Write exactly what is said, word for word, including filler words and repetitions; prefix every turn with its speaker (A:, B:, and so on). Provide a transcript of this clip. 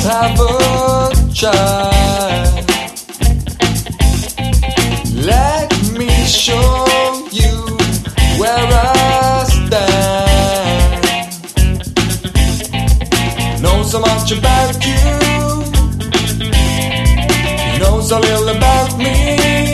A: have a try. Let me show you where I stand. Know so much about you, know so little about me.